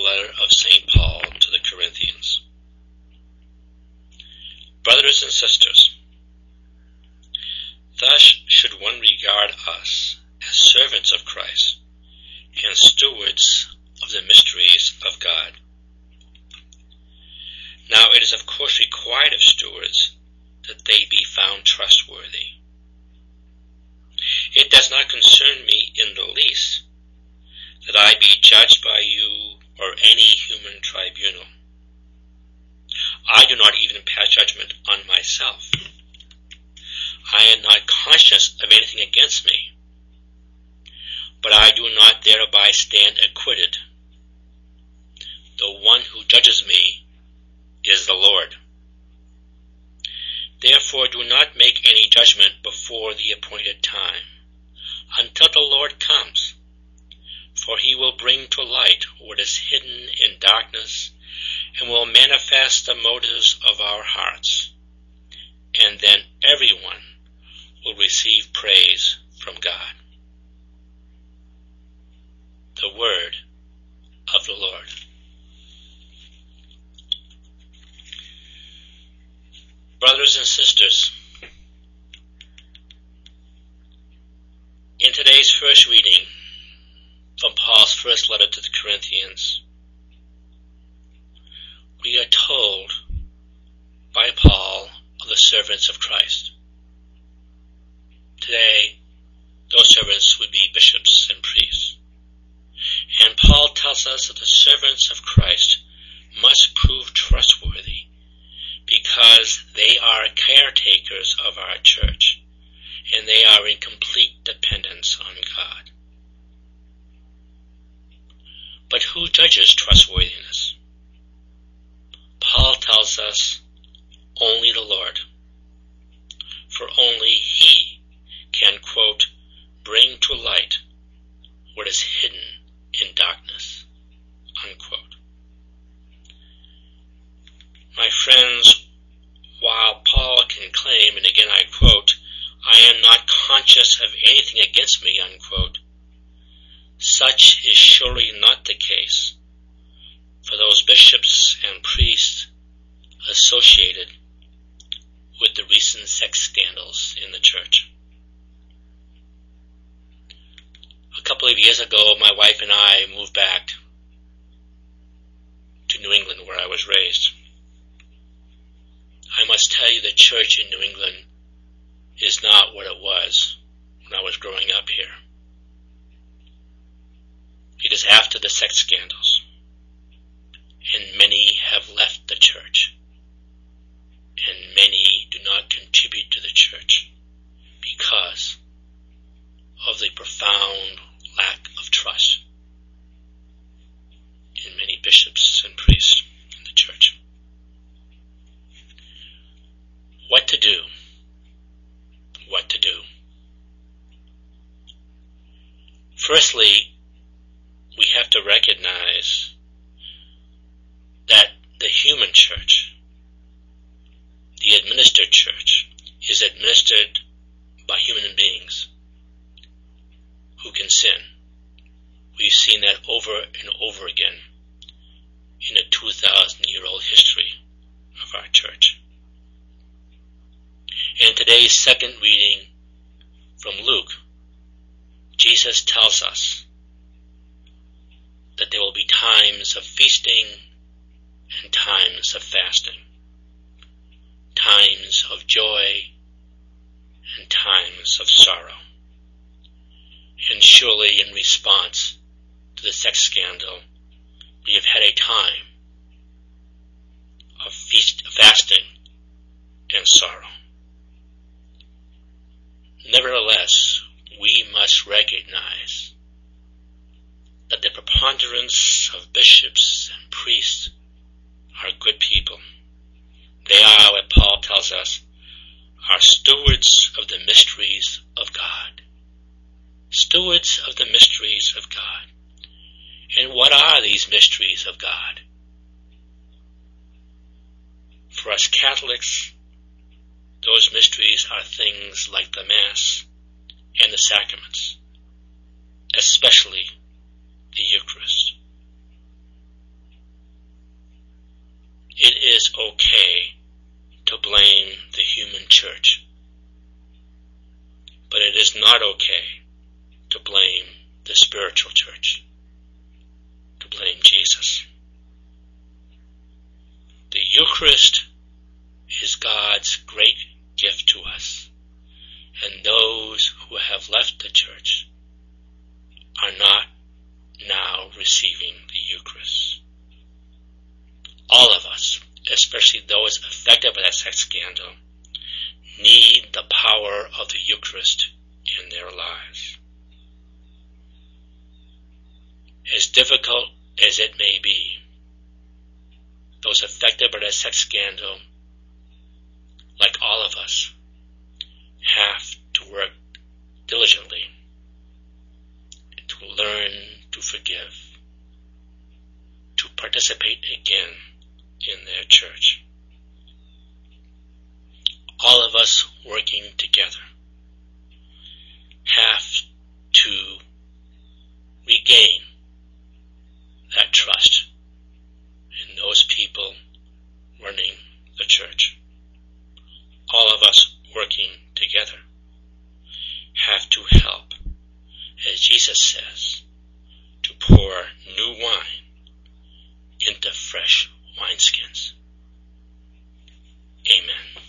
letter of St. Paul to the Corinthians. Brothers and sisters, thus should one regard us as servants of Christ and stewards of the mysteries of God. Now it is of course required of stewards that they be found trustworthy. It does not concern me in the least that I be judged by you or any human tribunal. I do not even pass judgment on myself. I am not conscious of anything against me, but I do not thereby stand acquitted. The one who judges me is the Lord. Therefore do not make any judgment before the appointed time, until the Lord comes, for he will bring to light what is hidden in darkness and will manifest the motives of our hearts, and then everyone will receive praise from God. The word of the Lord. Brothers and sisters, in today's first reading from Paul's first letter to the Corinthians, we are told by Paul of the servants of Christ. Today, those servants would be bishops and priests. And Paul tells us that the servants of Christ must prove trustworthy because they are caretakers of our church and they are in complete dependence on God. But who judges trustworthiness? Paul tells us only the Lord, for only he can, quote, bring to light what is hidden in darkness, unquote. My friends, while Paul can claim, and again I quote, I am not conscious of anything against me, unquote, such is surely not the case for those bishops and priests associated with the recent sex scandals in the church. A couple of years ago, my wife and I moved back to New England, where I was raised. I must tell you the church in New England is not what it was when I was growing up here. It is after the sex scandals, and many have left the church, and many do not contribute to the church because of the profound lack of trust in many bishops and priests in the church. What to do? What to do? Firstly, we have to recognize that the human church, the administered church, is administered by human beings who can sin. We've seen that over and over again in the 2,000-year-old history of our church. In today's second reading from Luke, Jesus tells us that there will be times of feasting and times of fasting, times of joy and times of sorrow. And surely in response to the sex scandal, we have had a time of fasting and sorrow. Nevertheless, we must recognize that the preponderance of bishops and priests are good people. They are, what Paul tells us, are stewards of the mysteries of God. Stewards of the mysteries of God. And what are these mysteries of God? For us Catholics, those mysteries are things like the Mass and the sacraments, especially the Eucharist. not okay to blame the spiritual church, to blame Jesus. The Eucharist is God's great gift to us, and those who have left the church are not now receiving the Eucharist. All of us, especially those affected by that sex scandal, need the power of the Eucharist in their lives. As difficult as it may be, those affected by that sex scandal, like all of us, have to work diligently to learn to forgive, to participate again in their church. All of us working together have to regain that trust in those people running the church. All of us working together have to help, as Jesus says, to pour new wine into fresh wineskins. Amen.